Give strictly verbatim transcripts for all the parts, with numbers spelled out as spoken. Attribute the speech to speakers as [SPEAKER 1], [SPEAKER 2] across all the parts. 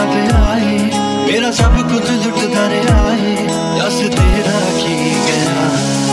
[SPEAKER 1] लुटदा पिया है, मेरा सब कुछ लुटदा रहा है, दस तेरा की कहना।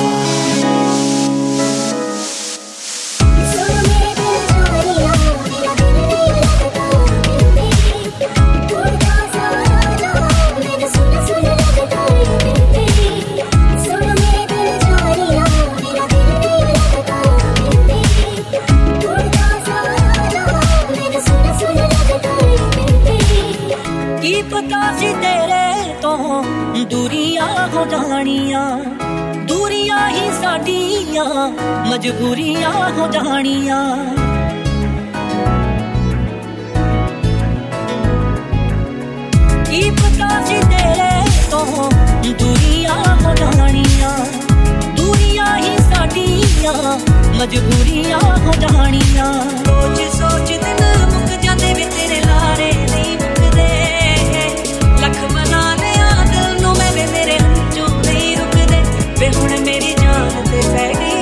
[SPEAKER 2] की पता सी तेरे तो दूरियां हो जानियां, दूरियां ही साडियां मजबूरियां हो जानियां। की पता सी तेरे तो दूरियां हो जानियां, दूरियां ही साडियां मजबूरियां हो जानियां। सोच सोच दिन मुक जांदे वे तेरे लारे नहीं मुकदे, लख मना लिया दिल नू मैं वे मेरे हंझू नहीं रुकदे, वे हुण मेरी जान ते पै गई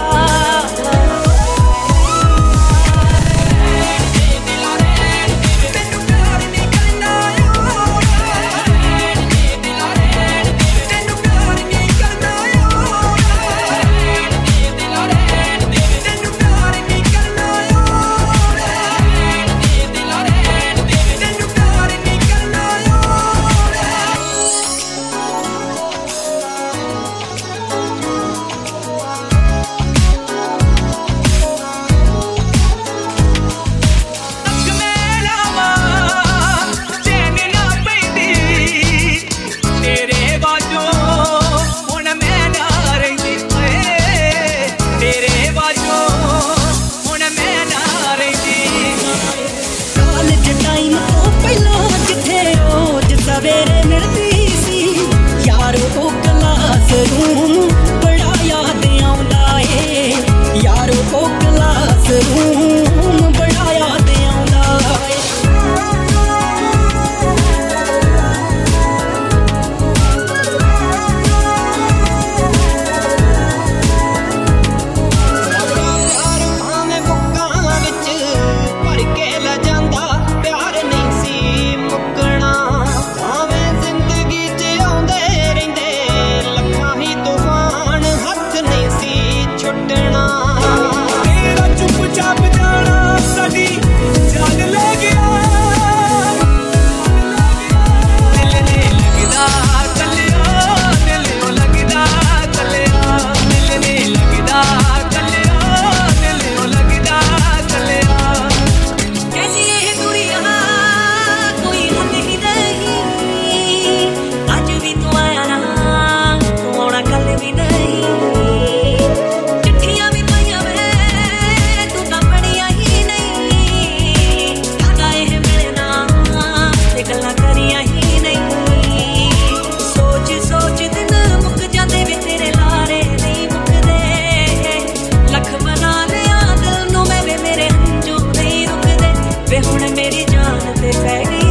[SPEAKER 2] सवेरे मिलती सी यारो ओ क्लास रूम, बड़ा याद आउंदा ए यारो ओ क्लास रूम, बड़ा याद आउंदा ए। प्यार भाਵੇਂ बुक्कां विच भर के ले जांदा, प्यार नहीं सी मुकना, वे हुण मेरी जान ते पै गई।